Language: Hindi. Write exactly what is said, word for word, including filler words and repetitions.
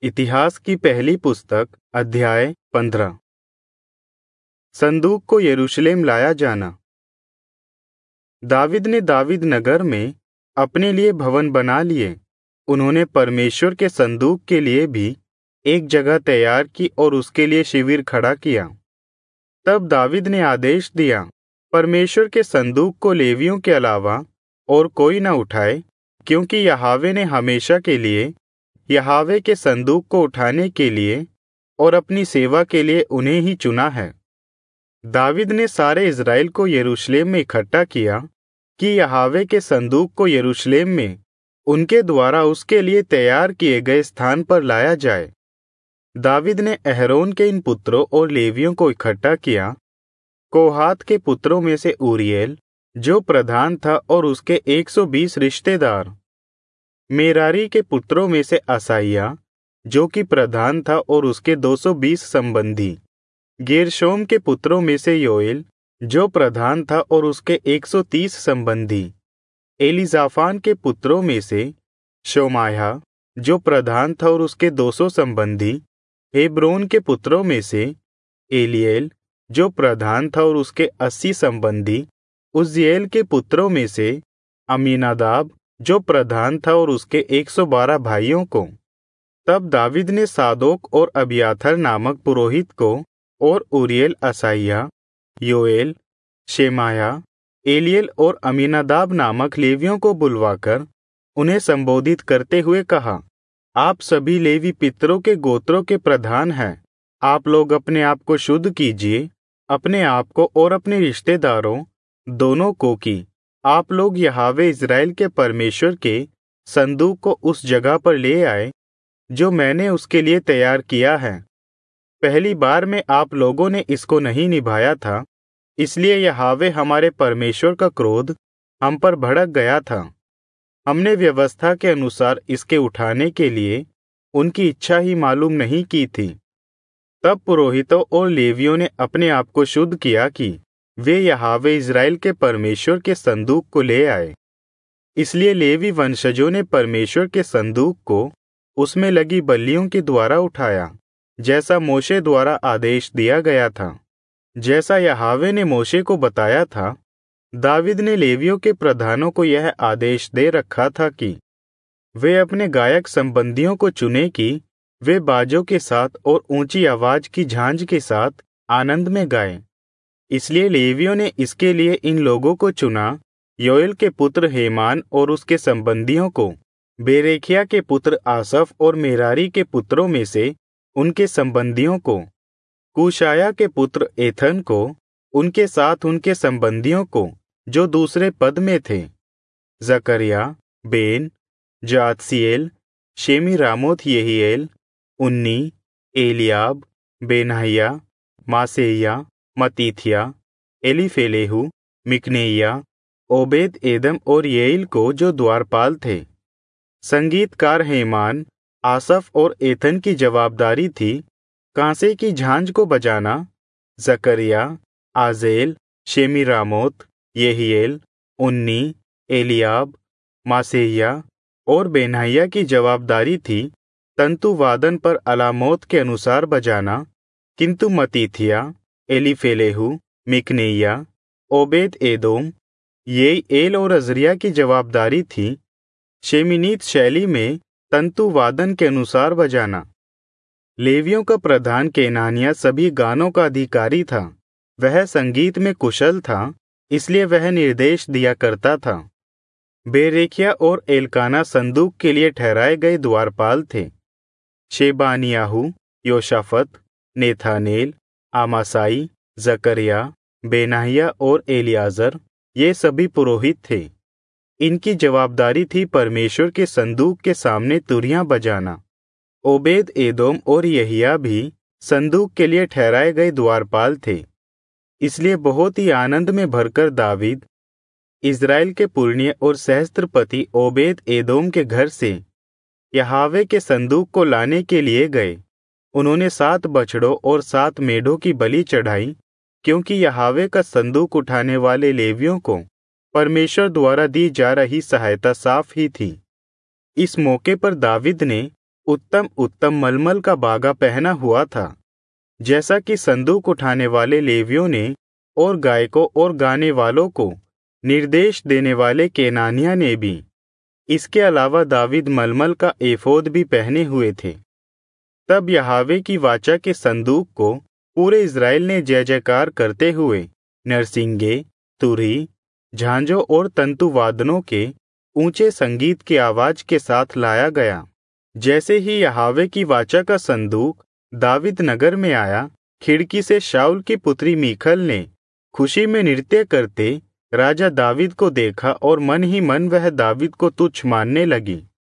इतिहास की पहली पुस्तक अध्याय पंद्रह। संदूक को यरूशलेम लाया जाना। दाविद ने दाविद नगर में अपने लिए भवन बना लिए। उन्होंने परमेश्वर के संदूक के लिए भी एक जगह तैयार की और उसके लिए शिविर खड़ा किया। तब दाविद ने आदेश दिया, परमेश्वर के संदूक को लेवियों के अलावा और कोई न उठाए, क्योंकि यहोवा ने हमेशा के लिए यहोवा के संदूक को उठाने के लिए और अपनी सेवा के लिए उन्हें ही चुना है। दाविद ने सारे इस्राएल को यरूशलेम में इकट्ठा किया कि यहोवा के संदूक को यरूशलेम में उनके द्वारा उसके लिए तैयार किए गए स्थान पर लाया जाए। दाविद ने अहरोन के इन पुत्रों और लेवियों को इकट्ठा किया। कोहात के पुत्रों में से ऊरिएल, जो प्रधान था, और उसके एक सौ बीस रिश्तेदार। मेरारी के पुत्रों में से असाइया, जो कि प्रधान था, और उसके दो सौ बीस संबंधी। गेरशोम के पुत्रों में से योएल, जो प्रधान था, और उसके एक सौ तीस संबंधी। एलीजाफान के पुत्रों में से शोमाया, जो प्रधान था, और उसके दो सौ संबंधी। हेब्रोन के पुत्रों में से एलिएल, जो प्रधान था, और उसके अस्सी संबंधी। उज्जिएल के पुत्रों में से अमीनादाब, जो प्रधान था, और उसके एक सौ बारह भाइयों को। तब दाविद ने सादोक और अबियाथर नामक पुरोहित को और ऊरिएल, असाइया, योएल, शेमाया, एलिएल और अमीनादाब नामक लेवियों को बुलवाकर उन्हें संबोधित करते हुए कहा, आप सभी लेवी पितरों के गोत्रों के प्रधान हैं। आप लोग अपने आप को शुद्ध कीजिए, अपने आप को और अपने रिश्तेदारों दोनों को, कि आप लोग यहोवा इस्राएल के परमेश्वर के संदूक को उस जगह पर ले आए जो मैंने उसके लिए तैयार किया है। पहली बार में आप लोगों ने इसको नहीं निभाया था, इसलिए यहोवा हमारे परमेश्वर का क्रोध हम पर भड़क गया था। हमने व्यवस्था के अनुसार इसके उठाने के लिए उनकी इच्छा ही मालूम नहीं की थी। तब पुरोहितों और लेवियों ने अपने आप को शुद्ध किया कि वे यहोवा इस्राएल के परमेश्वर के संदूक को ले आए। इसलिए लेवी वंशजों ने परमेश्वर के संदूक को उसमें लगी बलियों के द्वारा उठाया, जैसा मोशे द्वारा आदेश दिया गया था। जैसा यहोवा ने मोशे को बताया था, दाविद ने लेवियों के प्रधानों को यह आदेश दे रखा था कि वे अपने गायक संबंधियों को चुने कि वे बाजों के साथ और ऊंची आवाज की झांझ के साथ आनंद में गाएं। इसलिए लेवियों ने इसके लिए इन लोगों को चुना, योएल के पुत्र हेमान और उसके संबंधियों को, बेरेखिया के पुत्र आसफ और मेरारी के पुत्रों में से उनके संबंधियों को, कुशाया के पुत्र एथन को, उनके साथ उनके संबंधियों को जो दूसरे पद में थे, जकरिया, बेन, जातसीएल, शेमी रामोत यहीएल, उन्नी, एलियाब, बेनाहिया, मासेया, मतीथिया, एलीफेलेहू, मिकनेया, ओबेद एदम और येइल को जो द्वारपाल थे। संगीतकार हेमान, आसफ और एथन की जवाबदारी थी कांसे की झांझ को बजाना। जकरिया, आजेल, शेमी रामोत, यहीएल, उन्नी, एलियाब, मासेया और बेनाहिया की जवाबदारी थी तंतु वादन पर अलामोत के अनुसार बजाना, किंतु मतीथिया, एलीफेलेहू, मिकनेया, ओबेद एदोम, येईएल और अजरिया की जवाबदारी थी शेमिनीत शैली में तंतु वादन के अनुसार बजाना। लेवियों का प्रधान केनानिया सभी गानों का अधिकारी था। वह संगीत में कुशल था, इसलिए वह निर्देश दिया करता था। बेरेखिया और एलकाना संदूक के लिए ठहराए गए द्वारपाल थे। शेबानियाहू, योशाफत, नेथानेल, आमासाई, जकरिया, बेनाहिया और एलियाजर, ये सभी पुरोहित थे। इनकी जवाबदारी थी परमेश्वर के संदूक के सामने तुरियां बजाना। ओबेद एदोम और यहिया भी संदूक के लिए ठहराए गए द्वारपाल थे। इसलिए बहुत ही आनंद में भरकर दाविद इस्राएल के पुरनिय और सहस्त्रपति ओबेद एदोम के घर से यहोवा के संदूक को लाने के लिए गए। उन्होंने सात बछड़ों और सात मेढ़ों की बलि चढ़ाई, क्योंकि यहोवा का संदूक उठाने वाले लेवियों को परमेश्वर द्वारा दी जा रही सहायता साफ ही थी। इस मौके पर दाविद ने उत्तम उत्तम मलमल का बागा पहना हुआ था, जैसा कि संदूक उठाने वाले लेवियों ने और गायकों और गाने वालों को निर्देश देने वाले केनानिया ने भी। इसके अलावा दावीद मलमल का एफोद भी पहने हुए थे। तब यहोवा की वाचा के संदूक को पूरे इज़राइल ने जय जयकार करते हुए नरसिंगे, तुरही, झांझों और तंतु वादनों के ऊंचे संगीत की आवाज के साथ लाया गया। जैसे ही यहोवा की वाचा का संदूक दावीद नगर में आया, खिड़की से शाऊल की पुत्री मीखल ने खुशी में नृत्य करते राजा दावीद को देखा और मन ही मन वह दावीद को तुच्छ मानने लगी।